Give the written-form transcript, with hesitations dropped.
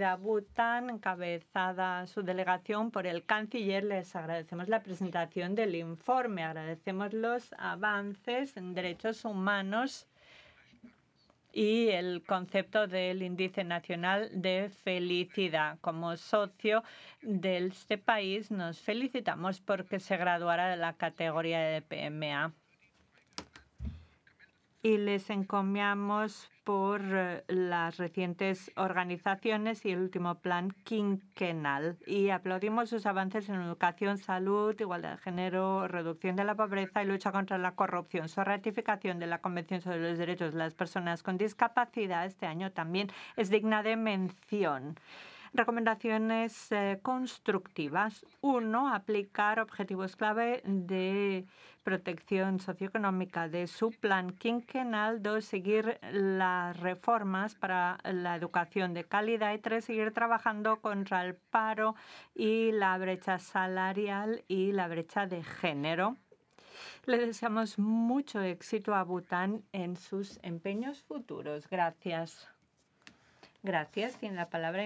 bienvenida a Bután, encabezada su delegación por el canciller. Les agradecemos la presentación del informe, agradecemos los avances en derechos humanos y el concepto del Índice Nacional de Felicidad. Como socio de este país, nos felicitamos porque se graduara de la categoría de PMA. Y les encomiamos por las recientes organizaciones y el último plan quinquenal. Y aplaudimos sus avances en educación, salud, igualdad de género, reducción de la pobreza y lucha contra la corrupción. Su ratificación de la Convención sobre los Derechos de las Personas con Discapacidad este año también es digna de mención. Recomendaciones constructivas. 1. Aplicar objetivos clave de protección socioeconómica de su plan quinquenal. 2. Seguir las reformas para la educación de calidad. Y 3. Seguir trabajando contra el paro y la brecha salarial y la brecha de género. Le deseamos mucho éxito a Bután en sus empeños futuros. Gracias. Gracias. Tiene la palabra